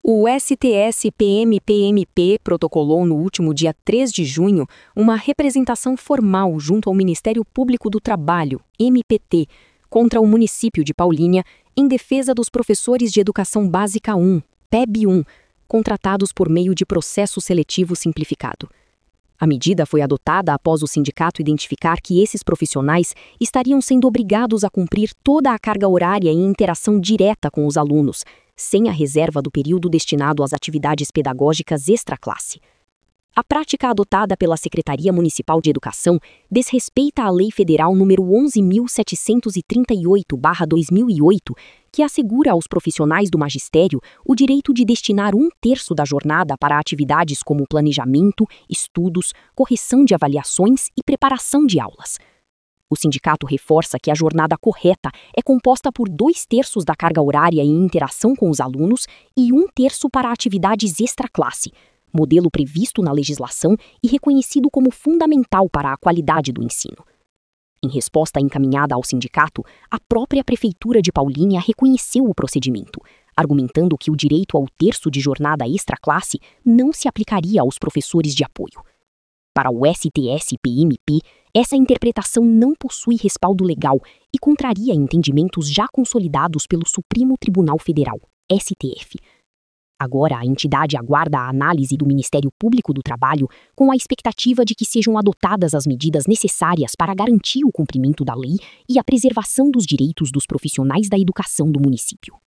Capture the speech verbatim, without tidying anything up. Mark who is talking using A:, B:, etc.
A: O S T S-P M P M P protocolou no último dia três de junho uma representação formal junto ao Ministério Público do Trabalho, M P T, contra o município de Paulínia em defesa dos professores de Educação Básica um, P E B um, contratados por meio de processo seletivo simplificado. A medida foi adotada após o sindicato identificar que esses profissionais estariam sendo obrigados a cumprir toda a carga horária em interação direta com os alunos, sem a reserva do período destinado às atividades pedagógicas extraclasse. A prática adotada pela Secretaria Municipal de Educação desrespeita a Lei Federal número onze mil setecentos e trinta e oito barra dois mil e oito, que assegura aos profissionais do magistério o direito de destinar um terço da jornada para atividades como planejamento, estudos, correção de avaliações e preparação de aulas. O sindicato reforça que a jornada correta é composta por dois terços da carga horária em interação com os alunos e um terço para atividades extraclasse, modelo previsto na legislação e reconhecido como fundamental para a qualidade do ensino. Em resposta encaminhada ao sindicato, a própria Prefeitura de Paulínia reconheceu o procedimento, argumentando que o direito ao terço de jornada extraclasse não se aplicaria aos professores de apoio. Para o S T S-P M P, essa interpretação não possui respaldo legal e contraria entendimentos já consolidados pelo Supremo Tribunal Federal, S T F. Agora, a entidade aguarda a análise do Ministério Público do Trabalho com a expectativa de que sejam adotadas as medidas necessárias para garantir o cumprimento da lei e a preservação dos direitos dos profissionais da educação do município.